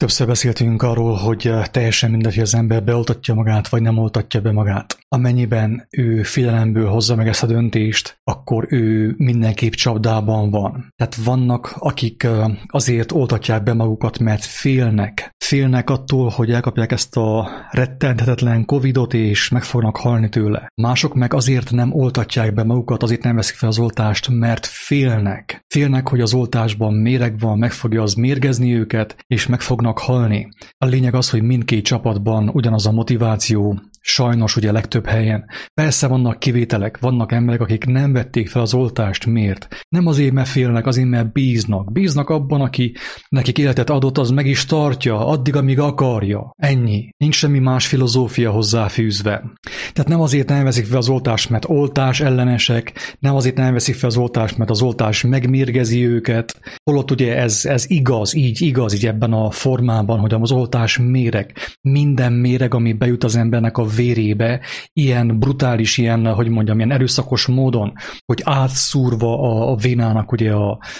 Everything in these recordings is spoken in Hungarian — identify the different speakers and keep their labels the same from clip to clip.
Speaker 1: Többször beszéltünk arról, hogy teljesen mindegy, hogy az ember beoltatja magát, vagy nem oltatja be magát. Amennyiben ő félelemből hozza meg ezt a döntést, akkor ő mindenképp csapdában van. Tehát vannak, akik azért oltatják be magukat, mert félnek. Félnek attól, hogy elkapják ezt a rettenthetetlen Covidot, és meg fognak halni tőle. Mások meg azért nem oltatják be magukat, azért nem veszik fel az oltást, mert félnek. Félnek, hogy az oltásban méreg van, meg fogja az mérgezni őket, és meg fognak halni. A lényeg az, hogy mindkét csapatban ugyanaz a motiváció, sajnos ugye legtöbb helyen. Persze vannak kivételek, vannak emberek, akik nem vették fel az oltást. Miért? Nem azért, mert félnek, azért, mert bíznak. Bíznak abban, aki nekik életet adott, az meg is tartja, addig, amíg akarja. Ennyi. Nincs semmi más filozófia hozzáfűzve. Tehát nem azért nem veszik fel az oltást, mert oltás ellenesek, nem azért nem veszik fel az oltást, mert az oltás megmérgezi őket. Holott ugye ez igaz, így ebben a formában, hogy az oltás méreg. Minden méreg, ami bejut az embernek a vérébe, ilyen brutális, ilyen erőszakos módon, hogy átszúrva a vénának, ugye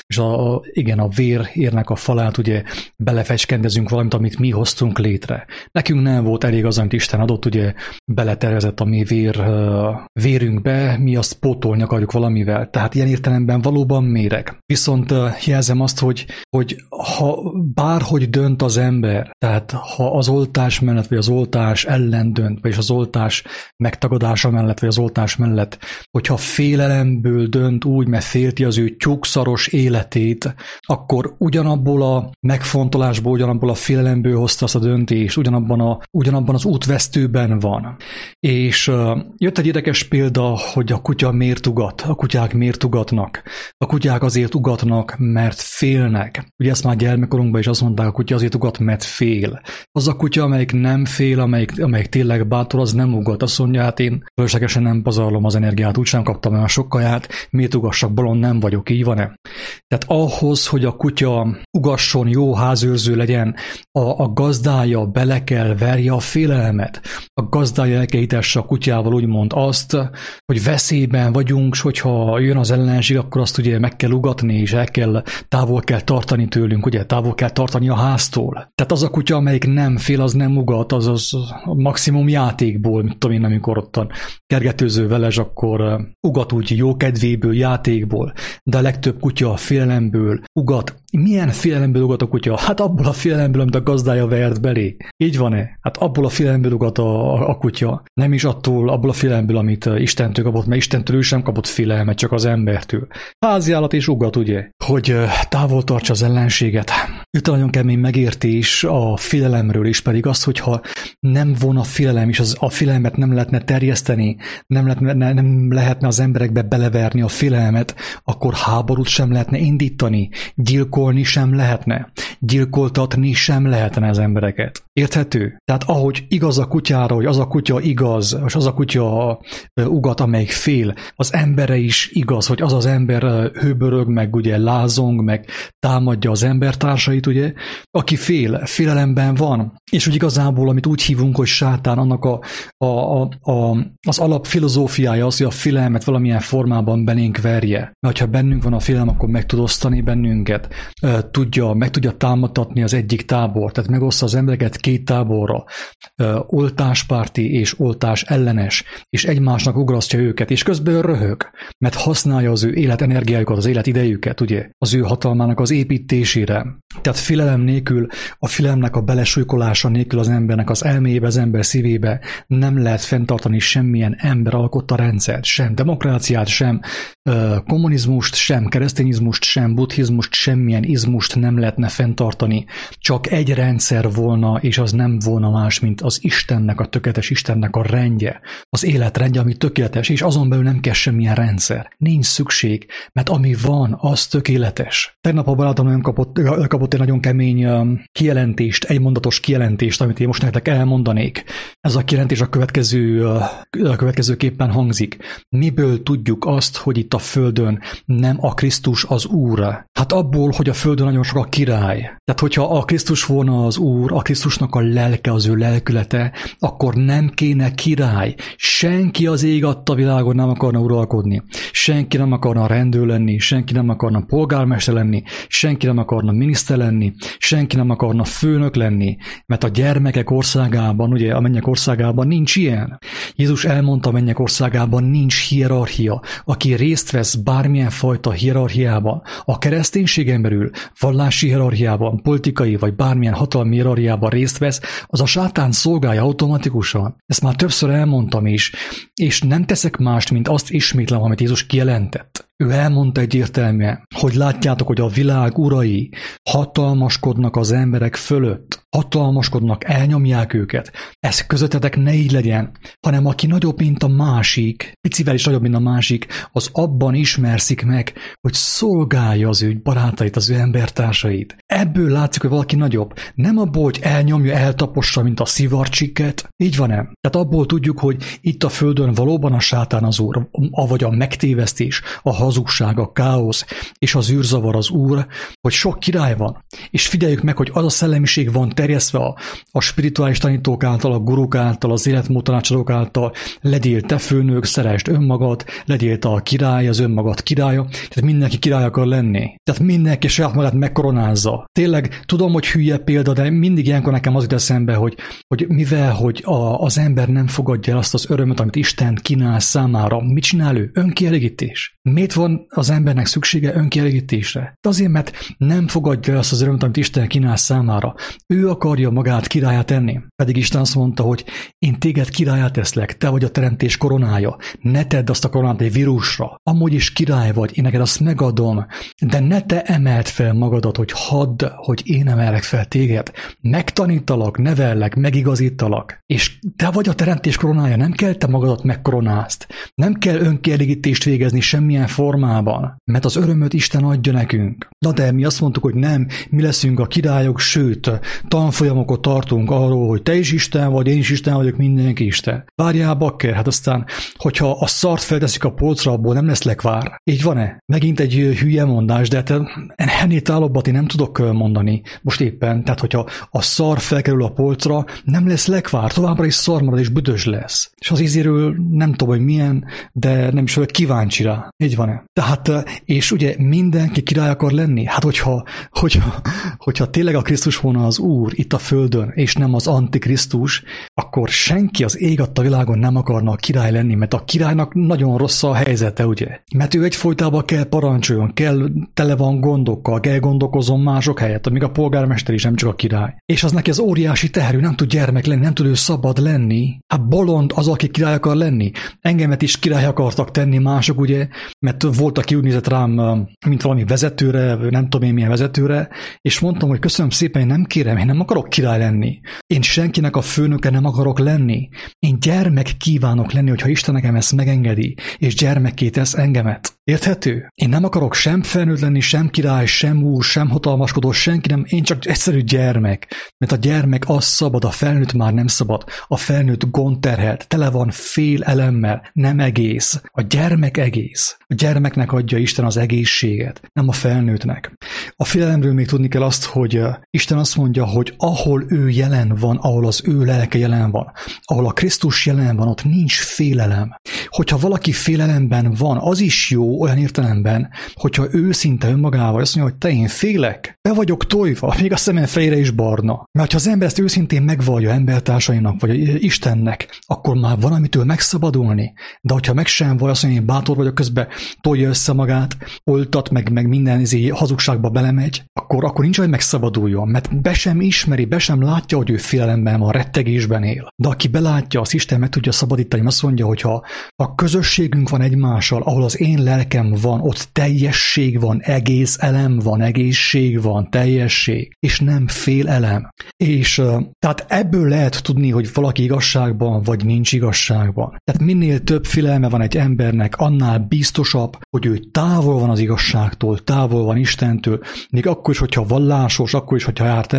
Speaker 1: a vérérnek a falát, ugye belefecskendezünk valamit, amit mi hoztunk létre. Nekünk nem volt elég az, amit Isten adott, ugye beletervezett a mi vérünkbe, mi azt pótolni akarjuk valamivel. Tehát ilyen értelemben valóban méreg. Viszont jelzem azt, hogy ha bárhogy dönt az ember, tehát ha az oltás mellett, vagy az oltás ellen dönt, vagy az oltás megtagadása mellett, vagy az oltás mellett, hogyha félelemből dönt úgy, mert félti az ő tyúkszaros életét, akkor ugyanabból a megfontolásból, ugyanabból a félelemből hozta azt a döntést, ugyanabban az útvesztőben van. És jött egy érdekes példa, hogy a kutya miért ugat, a kutyák miért ugatnak. A kutyák azért ugatnak, mert félnek. Ugye ezt már gyermekkorunkban is azt mondták, a kutya azért ugat, mert fél. Az a kutya, amelyik nem fél, amelyik tényleg bátor, az nem ugat. Azt mondja, hát én fölöslegesen nem pazarlom az energiát, úgysem kaptam olyan sok kaját, miért ugassak, bolond nem vagyok, így van-e? Tehát ahhoz, hogy a kutya ugasson, jó házőrző legyen, a gazdája bele kell verje a félelmet. A gazdája el kell hitesse a kutyával úgymond azt, hogy veszélyben vagyunk, és hogyha jön az ellenség, akkor azt ugye meg kell ugatni, és távol kell tartani tőlünk, ugye távol kell tartani a háztól. Tehát az a kutya, amelyik nem fél, az nem ugat, az maximum játékból, mit tudom én, amikor ottan kergetőző veles, akkor ugat úgy jó kedvéből, játékból, de a legtöbb kutya a félelemből ugat. Milyen félelemből ugat a kutya? Hát abból a félelemből, amit a gazdája vert belé. Így van-e? Hát abból a félelemből ugat a kutya. Nem is abból a félelemből, amit Istentől kapott, mert Istentől ő sem kapott félelmet, csak az embertől. Háziállat és ugat, ugye? Hogy távol tartsa az ellenséget. Jött a nagyon kemény megértés a félelemről is, pedig az, hogyha nem volna félelem, és a félelmet nem lehetne terjeszteni, nem lehetne az emberekbe beleverni a félelmet, akkor háborút sem lehetne indítani, gyilkolni sem lehetne, gyilkoltatni sem lehetne az embereket. Érthető? Tehát ahogy igaz a kutyára, hogy az a kutya igaz, és az a kutya ugat, amelyik fél, az emberre is igaz, hogy az az ember hőbörög, meg ugye lázong, meg támadja az embertársait, ugye, aki félelemben van, és úgy igazából, amit úgy hívunk, hogy sátán, annak az alapfilozófiája az, hogy a félelmet valamilyen formában belénk verje. Mert ha bennünk van a félelem, akkor meg tud osztani bennünket, meg tudja támadtatni az egyik tábor, tehát megoszta az embereket két táborra, oltáspárti és oltás ellenes, és egymásnak ugrasztja őket, és közben röhög, mert használja az ő életenergiájukat, az életidejüket, ugye, az ő hatalmának az építésére. Tehát félelem nélkül, a félelemnek a belesújkolása nélkül az embernek az elméjébe, az ember szívébe nem lehet fenntartani semmilyen ember alkotta rendszert, sem demokráciát, sem kommunizmust, sem keresztényizmust, sem buddhizmust, semmilyen izmust nem lehetne fenntartani. Csak egy rendszer volna, és az nem volna más, mint az Istennek, a tökéletes Istennek a rendje. Az életrendje, ami tökéletes, és azon belül nem kell semmilyen rendszer. Nincs szükség, mert ami van, az tökéletes. Tegnap a barátom nem kapott egy nagyon kemény kijelentést, egymondatos kijelentést, amit én most nektek elmondanék. Ez a kijelentés a következőképpen hangzik. Miből tudjuk azt, hogy itt a Földön nem a Krisztus az Úr? Hát abból, hogy a Földön nagyon sok a király. Tehát, hogyha a Krisztus volna az Úr, a Krisztusnak a lelke, az ő lelkülete, akkor nem kéne király. Senki az ég adta világon nem akarna uralkodni. Senki nem akarna rendőr lenni, senki nem akarna polgármester lenni, senki nem akarna miniszter lenni, lenni, senki nem akarna főnök lenni, mert a gyermekek országában, ugye a mennyek országában nincs ilyen. Jézus elmondta, a mennyek országában nincs hierarchia. Aki részt vesz bármilyen fajta hierarchiában, a kereszténységen belül, vallási hierarchiában, politikai vagy bármilyen hatalmi hierarchiában részt vesz, az a sátán szolgálja automatikusan. Ezt már többször elmondtam is, és nem teszek mást, mint azt ismétlem, amit Jézus kijelentett. Ő elmondta egyértelműen, hogy látjátok, hogy a világ urai hatalmaskodnak az emberek fölött, hatalmaskodnak, elnyomják őket. Ez közöttetek ne így legyen, hanem aki nagyobb, mint a másik, picivel is nagyobb, mint a másik, az abban ismerszik meg, hogy szolgálja az ő barátait, az ő embertársait. Ebből látszik, hogy valaki nagyobb. Nem abból, hogy elnyomja, eltapossa, mint a szivarcsikket. Így van-e? Tehát abból tudjuk, hogy itt a földön valóban a sátán az úr, avagy a megtévesztés, a hazugság, a káosz és az űrzavar az úr, hogy sok király van. És figyeljük meg, hogy az a szellemiség van terjesztve a spirituális tanítók által, a guruk által, az életmód tanácsadók által, legyél te főnök, szeresd önmagad, legyél te a király, az önmagad királya, tehát mindenki király akar lenni. Tehát mindenki saját magát megkoronázza. Tényleg tudom, hogy hülye példa, de mindig ilyenkor nekem az jut eszembe, hogy mivel hogy az ember nem fogadja el azt az örömöt, amit Isten kínál számára, mit csinál ő? Önkielégítés. Miért van az embernek szüksége önkielégítésre? Azért, mert nem fogadja el azt az örömöt, amit Isten kínál számára. Ő akarja magát királyá tenni. Pedig Isten azt mondta, hogy én téged királyá teszlek, te vagy a teremtés koronája. Ne tedd azt a koronát egy vírusra. Amúgy is király vagy, én neked azt megadom, de ne te emeld fel magadat, hogy hadd, hogy én emelek fel téged. Megtanítalak, nevellek, megigazítalak. És te vagy a teremtés koronája, nem kell te magadat megkoronázd. Nem kell önkielégítést végezni semmilyen formában, mert az örömöt Isten adja nekünk. Na de mi azt mondtuk, hogy nem, mi leszünk a királyok, sőt, tanfolyamokat tartunk arról, hogy te is Isten vagy, én is Isten vagyok, mindenki Isten. Várjál, bakker, hát aztán, hogyha a szart felteszik a polcra, abból nem lesz lekvár. Így van-e? Megint egy hülye mondás, de hát ennél távolabb én nem tudok mondani most éppen. Tehát, hogyha a szar felkerül a polcra, nem lesz lekvár, továbbra is szar marad és büdös lesz. És az ízéről nem tudom, hogy milyen, de nem is vagyok kíváncsi rá. Így van-e? Tehát, és ugye mindenki király akar lenni? Hát, hogyha tényleg a Krisztus volna az Úr itt a földön, és nem az Antikrisztus, akkor senki az ég adta világon nem akarna király lenni, mert a királynak nagyon rossz a helyzete, ugye? Mert ő egyfolytában kell parancsoljon, tele van gondokkal, kell gondolkozzon mások helyett, amíg a polgármester is, nem csak a király. És az neki az óriási teher, ő nem tud gyermek lenni, nem tud ő szabad lenni. Hát bolond az, aki király akar lenni. Engemet is király akartak tenni mások, ugye? Mert volt, aki úgy nézett rám, mint valami vezetőre, nem tudom én milyen vezetőre, és mondtam, hogy köszönöm szépen, én nem kérem, én nem akarok király lenni. Én senkinek a főnöke nem akarok lenni. Én gyermek kívánok lenni, hogyha Isten nekem ezt megengedi, és gyermekké tesz engemet. Érthető? Én nem akarok sem felnőtt lenni, sem király, sem úr, sem hatalmaskodó, senki nem, én csak egyszerű gyermek. Mert a gyermek az szabad, a felnőtt már nem szabad. A felnőtt gondterhelt, tele van fél elemmel, nem egész. A gyermek egész. A gyermeknek adja Isten az egészséget, nem a felnőttnek. A félelemről még tudni kell azt, hogy Isten azt mondja, hogy ahol ő jelen van, ahol az ő lelke jelen van, ahol a Krisztus jelen van, ott nincs félelem. Hogyha valaki félelemben van, az is jó olyan értelemben, hogyha őszinte önmagával azt mondja, hogy te én félek, be vagyok tojva, még a szemem fejére is barna. Mert ha az ember ezt őszintén megvallja embertársainak, vagy Istennek, akkor már van, amitől megszabadulni. De hogyha meg sem vagy, azt mondja, én bátor vagyok, közben tolja össze magát, oltat, meg minden hazugságba belemegy, akkor nincs, hogy megszabaduljon, mert be sem ismeri, be sem látja, hogy ő félelemben van, rettegésben él. De aki belátja, az Isten meg tudja szabadítani, azt mondja, hogy ha a közösségünk van egymással, ahol az én lelkem van, ott teljesség van, egész elem van, egészség van, teljesség, és nem félelem. És tehát ebből lehet tudni, hogy valaki igazságban, vagy nincs igazságban. Tehát minél több félelme van egy embernek, annál biztosabb, hogy ő távol van az igazságtól, távol van Istentől, még akkor is, hogyha vallásos, akkor is, hogyha jár templomba,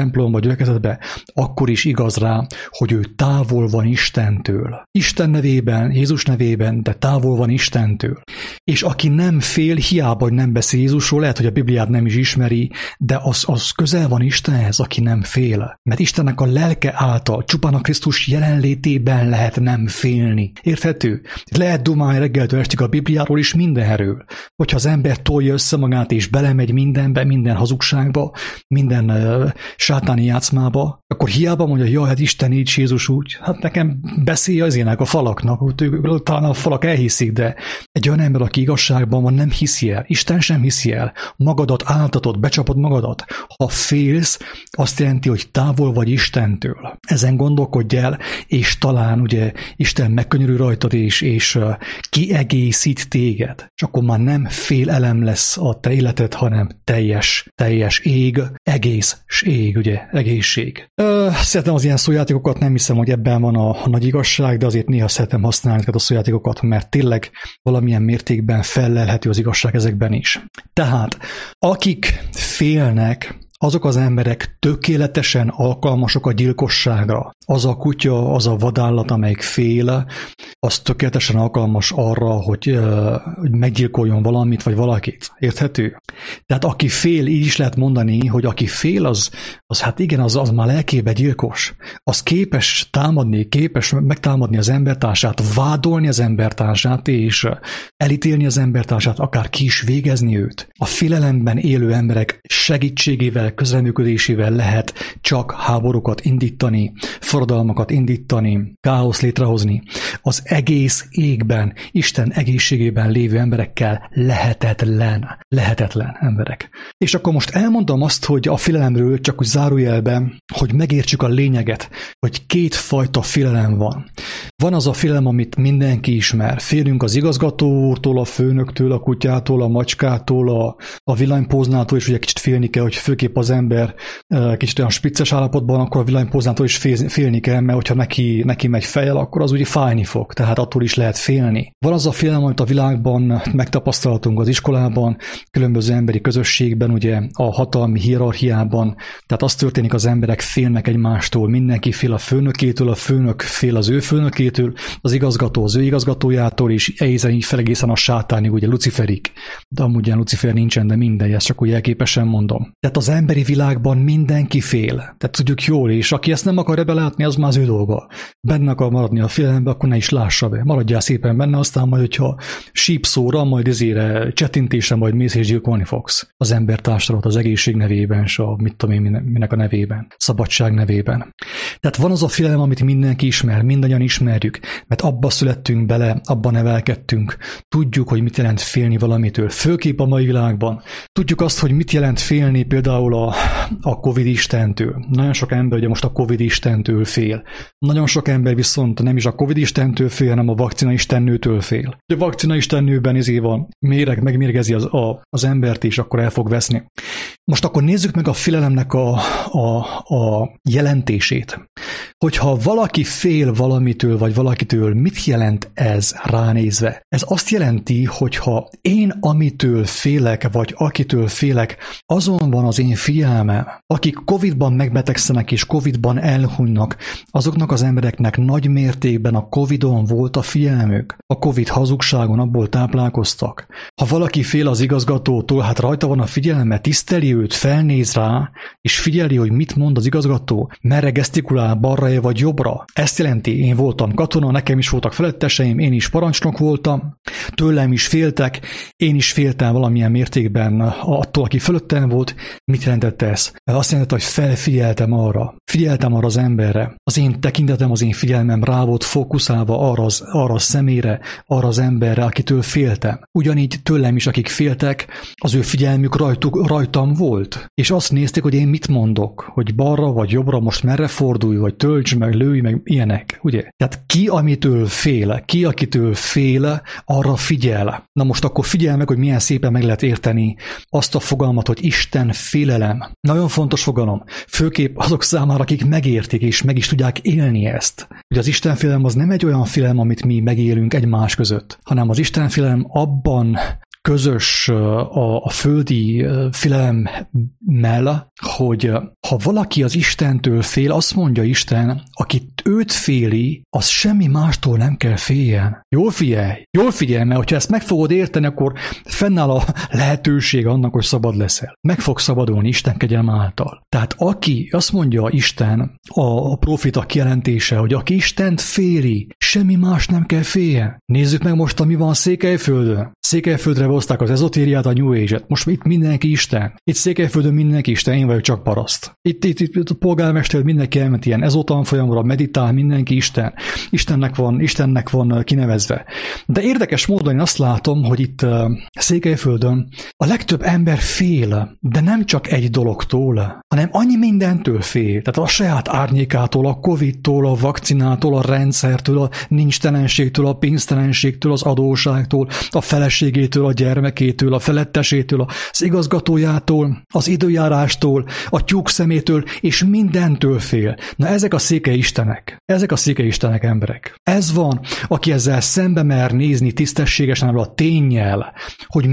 Speaker 1: gyülekezetbe, akkor is igaz rá, hogy ő távol van Istentől. Isten nevében, Jézus nevében, de távol van Istentől. És aki nem fél, hiába, hogy nem beszél Jézusról, lehet, hogy a Bibliát nem is ismeri, de az közel van Istenhez, aki nem fél. Mert Istennek a lelke által, csupán a Krisztus jelenlétében lehet nem félni. Érthető? Lehet dumálni reggeltől estig a Bibliáról is mindenről. Hogyha az ember tolja össze magát és belemegy mindenbe, minden hazugságba, minden sátáni játszmába, akkor hiába mondja, jaj, hát Isten így, Jézus úgy, hát nekem beszélj az ilyenek a falaknak, talán a falak elhiszik, de egy olyan ember, aki igazságban van, nem hiszi el. Isten sem hiszi el. Magadat áltatod, becsapod magadat. Ha félsz, azt jelenti, hogy távol vagy Istentől. Ezen gondolkodj el, és talán ugye Isten megkönyörül rajtad, és kiegészít téged. És akkor már nem félelem lesz a te életed, hanem teljes ég, egész ég, ugye, egészség. Szeretem az ilyen szójátékokat, nem hiszem, hogy ebben van a nagy igazság, de azért néha szeretem használni ezeket a szójátékokat, mert tényleg valamilyen mértékben fellelhető az igazság ezekben is. Tehát, akik félnek, azok az emberek tökéletesen alkalmasok a gyilkosságra. Az a kutya, az a vadállat, amelyik fél, az tökéletesen alkalmas arra, hogy meggyilkoljon valamit vagy valakit. Érthető? Tehát aki fél, így is lehet mondani, hogy aki fél, az hát igen, az már lelkébe gyilkos. Az képes támadni, képes megtámadni az embertársát, vádolni az embertársát, és elítélni az embertársát, akár ki is végezni őt. A félelemben élő emberek segítségével, közreműködésével lehet csak háborúkat indítani, forradalmakat indítani, káosz létrehozni. Az egész égben, Isten egészségében lévő emberekkel lehetetlen emberek. És akkor most elmondom azt, hogy a félelemről csak úgy zárójelben, hogy megértsük a lényeget, hogy két fajta félelem van. Van az a félelem, amit mindenki ismer. Félünk az igazgatótól, a főnöktől, a kutyától, a macskától, a villanypóznától, és ugye kicsit félni kell, hogy főképp az ember kicsit olyan spicces állapotban, akkor a villanypóznától is félni kell, mert hogyha neki megy fejjel, akkor az ugye fájni fog, tehát attól is lehet félni. Van az a félelem, amit a világban megtapasztaltunk az iskolában, különböző emberi közösségben, ugye a hatalmi hierarchiában, tehát az történik, az emberek félnek egymástól, mindenki fél a főnökétől, a főnök fél az ő főnökétől, az igazgató az ő igazgatójától, és egészen a sátánig, ugye Luciferig. De amúgy ilyen Lucifer nincsen, de mindegy, ezt csak úgy elképesen mondom. Tehát az emberi világban mindenki fél. Tehát tudjuk jól, és aki ezt nem akarja belátni, az már az ő dolga. Benne akar maradni a félelembe, akkor ne is lássa be. Maradjál szépen benne, aztán majd, hogyha sípszóra, majd ezére csettintésre, majd mész és gyilkolni fogsz. Az embertársadat az egészség nevében, és a mit tudom én minek a nevében. Szabadság nevében. Tehát van az a félelem, amit mindenki ismer, mindannyian ismerjük, mert abba születtünk bele, abba nevelkedtünk. Tudjuk, hogy mit jelent félni valamitől. Főképp a mai világban. Tudjuk azt, hogy mit jelent félni például a Covid istentől. Nagyon sok ember ugye most a Covid istentől fél. Nagyon sok ember viszont nem is a Covid istentől fél, hanem a vakcina istennőtől fél. A vakcina istennőben van méreg, megmérgezi az embert, és akkor el fog veszni. Most akkor nézzük meg a félelemnek a jelentését. Hogyha valaki fél valamitől, vagy valakitől, mit jelent ez ránézve? Ez azt jelenti, hogyha én amitől félek, vagy akitől félek, azon van az én figyelmem. Akik Covid-ban megbetegszenek és Covid-ban elhunynak, azoknak az embereknek nagy mértékben a Covid-on volt a figyelmük. A Covid hazugságon abból táplálkoztak. Ha valaki fél az igazgatótól, hát rajta van a figyelme, tiszteli őt, felnéz rá, és figyeli, hogy mit mond az igazgató, merre gesztikulál, balra vagy jobbra. Ezt jelenti, én voltam katona, nekem is voltak feletteseim, én is parancsnok voltam, tőlem is féltek, én is féltem valamilyen mértékben attól, aki fölöttem volt. Mit jelentette ez? Azt jelentette, hogy felfigyeltem arra. Figyeltem arra az emberre. Az én tekintetem, az én figyelmem rá volt fókuszálva arra a személyre, arra az emberre, akitől féltem. Ugyanígy tőlem is, akik féltek, az ő figyelmük rajtam volt. És azt nézték, hogy én mit mondok, hogy balra vagy jobbra most merre fordulj, vagy tölts meg, lőj meg, ilyenek, ugye? Tehát ki, amitől fél, ki, akitől fél, arra figyel. Na most akkor figyelj meg, hogy milyen szépen meg lehet érteni azt a fogalmat, hogy Isten félelem. Nagyon fontos fogalom, főképp azok számára, akik megértik és meg is tudják élni ezt. Ugye az Isten félelem az nem egy olyan félelem, amit mi megélünk egymás között, hanem az Isten félelem abban közös a földi félelemmel, hogy ha valaki az Istentől fél, azt mondja Isten, akit őt féli, az semmi mástól nem kell féljen. Jól figyelj, mert hogyha ezt meg fogod érteni, akkor fennáll a lehetőség annak, hogy szabad leszel. Meg fog szabadulni Isten kegyelme által. Tehát aki, azt mondja Isten, a profita kijelentése, hogy aki Istent féli, semmi más nem kell féljen. Nézzük meg most, ami van Székelyföldön. Székelyföldre hozták az ezotériát, a New Age-et. Most itt mindenki Isten. Itt Székelyföldön mindenki Isten, én vagyok csak paraszt. Itt a polgármester mindenki elment ilyen ezotanfolyamra, meditál, mindenki Isten. Istennek van kinevezve. De érdekes módon én azt látom, hogy itt Székelyföldön a legtöbb ember fél, de nem csak egy dologtól, hanem annyi mindentől fél. Tehát a saját árnyékától, a Covid-tól, a vakcinától, a rendszertől, a nincstelenségtől, a pénztelenségtől, az adóságtól, a feleségétől, a gyermekétől, a felettesétől, az igazgatójától, az időjárástól, a tyúkszemétől, és mindentől fél. Na ezek a székely istenek. Ezek a székely istenek emberek. Ez van, aki ezzel szembe mer nézni tisztességesen a ténnyel, hogy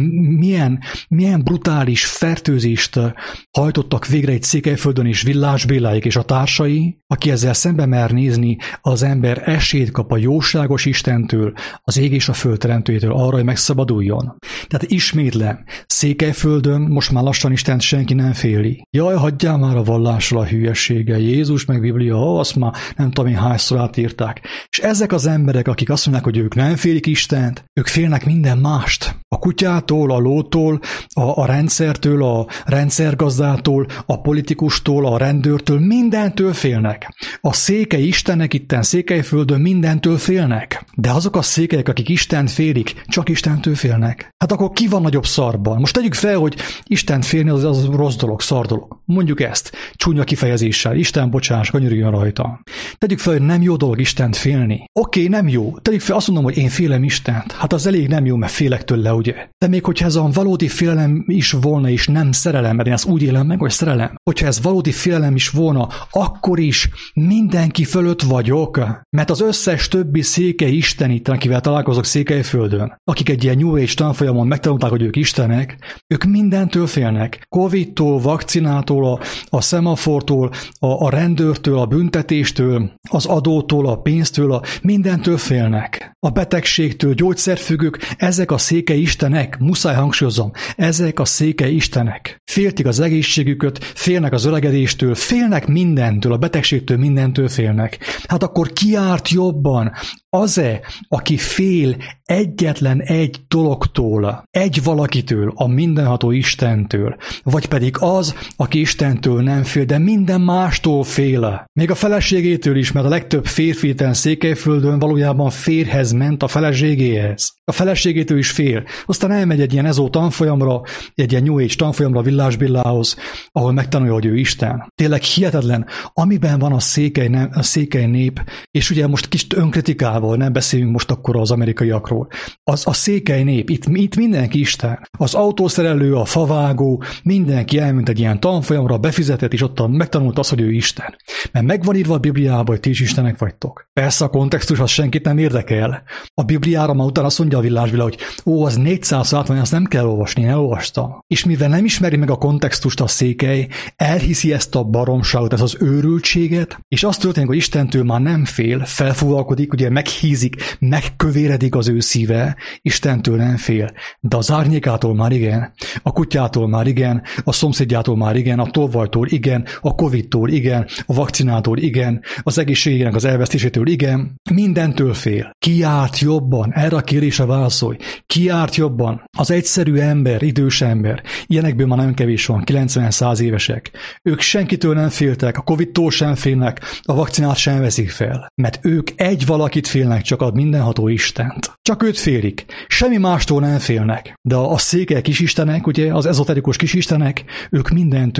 Speaker 1: milyen brutális fertőzést hajtottak végre egy Székelyföldön is Villás Béláik és a társai, aki ezzel szembe mer nézni, az ember esélyt kap a jóságos Istentől, az ég és a föld teremtőjétől arra, hogy megszabaduljon. Tehát ismétlem, Székelyföldön most már lassan Istent senki nem féli. Jaj, hagyjál már a vallásról a hülyeséggel, Jézus meg Biblia, azt már nem tudom én hányszor átírták. És ezek az emberek, akik azt mondják, hogy ők nem félik Istent, ők félnek minden mást. A kutyától, a lótól, a rendszertől, a rendszergazdától, a politikustól, a rendőrtől, mindentől félnek. A székely istenek itten Székelyföldön mindentől félnek. De azok a székelyek, akik Istent félik, csak Istentől félnek. Hát akkor ki van nagyobb szarban? Most tegyük fel, hogy Istent félni az rossz dolog, szar dolog. Mondjuk ezt, csúnya kifejezéssel, Isten bocsáss, könyörüljön rajta. Tegyük fel, hogy nem jó dolog Istent félni. Oké, nem jó. Tegyük fel, azt mondom, hogy én félem Istent. Hát az elég nem jó, mert félek tőle, ugye? De még hogyha ez a valódi félelem is volna, és nem szerelem, mert én ezt úgy élem meg, hogy szerelem. Hogyha ez valódi félelem is volna, akkor is mindenki fölött vagyok. Mert az összes többi székely isten itt, akivel találkozok Székelyföldön, akik egy ilyen New Age tanfolyamon megtanulták, hogy ők istenek, ők mindentől félnek. Covid-tól, vakcinától, a szemafortól, a rendőrtől, a büntetéstől, az adótól, a pénztől, mindentől félnek. A betegségtől, gyógyszerfüggők, ezek a székely istenek, muszáj hangsúlyozom, ezek a székely istenek. Féltik az egészségüket, félnek az öregedéstől, félnek mindentől, a betegségtől, mindentől félnek. Hát akkor ki árt jobban? Az-e, aki fél egyetlen egy dologtól, egy valakitől, a mindenható Istentől, vagy pedig az, aki Istentől nem fél, de minden mástól fél. Még a feleségétől is, mert a legtöbb férfi itten Székelyföldön valójában férhez ment a feleségéhez. A feleségétől is fél. Aztán elmegy egy ilyen ezó tanfolyamra, egy ilyen New Age tanfolyamra Villás Billához, ahol megtanulja, hogy ő Isten. Tényleg hihetetlen, amiben van a székely nép, és ugye most kis önkritikával, nem beszélünk most akkor az amerikaiakról. A székely nép, itt mindenki Isten. Az autószerelő, a favágó, mindenki elment egy ilyen tanfolyamra, befizetett, és ott megtanult azt, hogy ő Isten. Mert megvan írva a Bibliában, hogy ti is Istenek vagytok. Persze a kontextus az senkit nem érdekel. A Bibliára már utána azt mondja a Villás Billa, hogy az 460, azt nem kell olvasni, én elolvastam. És mivel nem ismeri meg a kontextust a székely, elhiszi ezt a baromságot, ezt az őrültséget, és azt történik, hogy Istentől már nem fél, felfúvalkodik, ugye meghízik, megkövéredik az ő szíve, Istentől nem fél. De az árnyékától már igen, a kutyától már igen, a szomszédjától már igen, a tolvajtól igen, a Covid-tól igen, a vakcinától igen, az egészségének az elvesztésétől igen, mindentől fél. Ki járt jobban? Erre a kérdésre válaszolj. Ki járt jobban? Az egyszerű ember, idős ember. Ilyenekből már nem kevés van, 90-100 évesek. Ők senkitől nem féltek, a Covid-tól sem félnek, a vakcinát sem veszik fel. Mert ők egy valakit félnek, csak a mindenható Istent. Csak őt félik. Semmi mástól nem félnek. De a székely kisistenek, ugye, az ezoterikus kisistenek, ők mindentől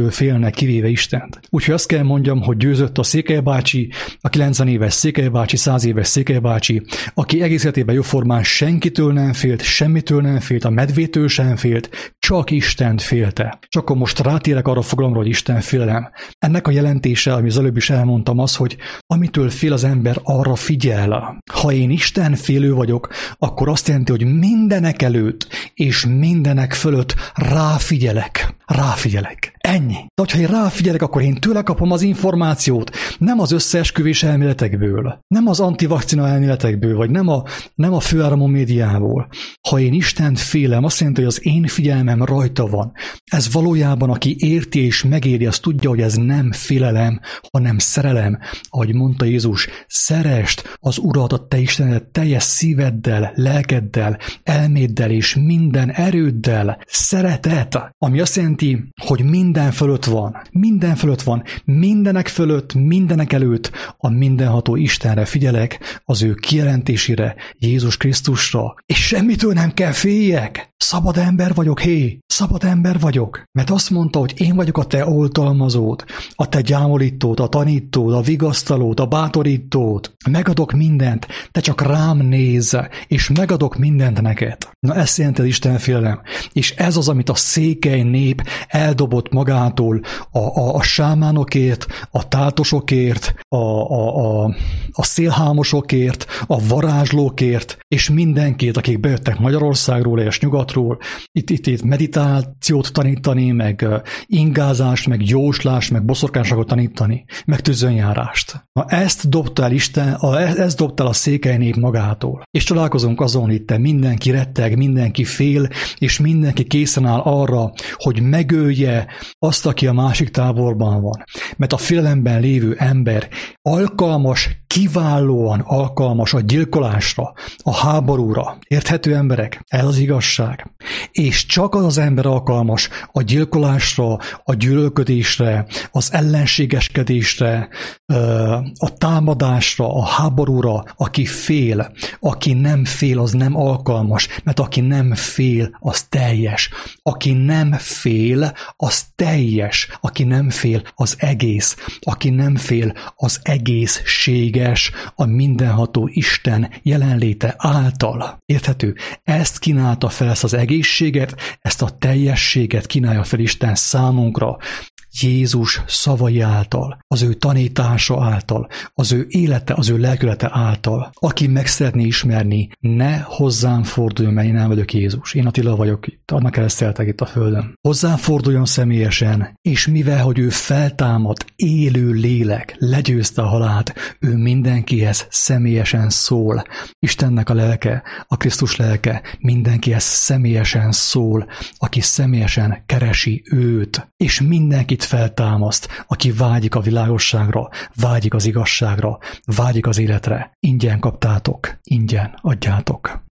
Speaker 1: mindenkitől félnek, kivéve Istent. Úgyhogy azt kell mondjam, hogy győzött a Székely bácsi, a 90 éves Székely bácsi, 100 éves Székely bácsi, aki egész életében jóformán senkitől nem félt, semmitől nem félt, a medvétől sem félt, csak Istent félte. Csak akkor most rátérek arra a fogalomra, hogy Isten félelem. Ennek a jelentése, ami az előbb is elmondtam, az, hogy amitől fél az ember, arra figyel. Ha én Isten félő vagyok, akkor azt jelenti, hogy mindenek előtt és mindenek fölött ráfigyelek. Ennyi. De hogyha én ráfigyelek, akkor én tőle kapom az információt, nem az összeesküvés elméletekből, nem az antivakcina elméletekből, vagy nem a főáramú médiából. Ha én Istent félem, azt jelenti, hogy az én figyelmem rajta van. Ez valójában, aki érti és megéri, az tudja, hogy ez nem félelem, hanem szerelem. Ahogy mondta Jézus, szeresd az Urat, a te Istenedet teljes szíveddel, lelkeddel, elméddel és minden erőddel. Szeretet, ami azt jelenti, hogy minden fölött van, mindenek fölött, mindenek előtt a mindenható Istenre figyelek, az ő kijelentésére, Jézus Krisztusra, és semmitől nem kell féljek. Szabad ember vagyok, szabad ember vagyok. Mert azt mondta, hogy én vagyok a te oltalmazód, a te gyámolítód, a tanítód, a vigasztalód, a bátorítód. Megadok mindent, te csak rám nézz, és megadok mindent neked. Na ezt jelenti az Isten félelem. És ez az, amit a székely nép eldobott magától a sámánokért, a táltosokért, a szélhámosokért, a varázslókért, és mindenkit, akik bejöttek Magyarországról és nyugatról, itt meditációt tanítani, meg ingázást, meg jóslást, meg boszorkányságot tanítani, meg tüzönjárást. Na ezt dobta el Isten, ezt dobta el a székely nép magától. És találkozunk azon, itt mindenki retteg, mindenki fél, és mindenki készen áll arra, hogy megölje azt, aki a másik táborban van. Mert a félelemben lévő ember kiválóan alkalmas a gyilkolásra, a háborúra. Érthető emberek? Ez az igazság. És csak az ember alkalmas a gyilkolásra, a gyűlölködésre, az ellenségeskedésre, a támadásra, a háborúra, aki fél. Aki nem fél, az nem alkalmas, mert aki nem fél, az teljes. Aki nem fél, az teljes. Aki nem fél, az egész. Aki nem fél, az egészséges a mindenható Isten jelenléte által. Érthető? Ezt kínálta fel, ezt az egészséget, ezt a teljességet kínálja fel Isten számunkra. Jézus szavai által, az ő tanítása által, az ő élete, az ő lelkülete által. Aki meg szeretné ismerni, ne hozzám forduljon, mert én nem vagyok Jézus. Én Attila vagyok itt, annak kereszteltek itt a földön. Hozzám forduljon személyesen, és mivel, hogy ő feltámadt, élő lélek, legyőzte a halált, ő mindenkihez személyesen szól. Istennek a lelke, a Krisztus lelke mindenkihez személyesen szól, aki személyesen keresi őt, és mindenkit feltámaszt, aki vágyik a világosságra, vágyik az igazságra, vágyik az életre. Ingyen kaptátok, ingyen adjátok.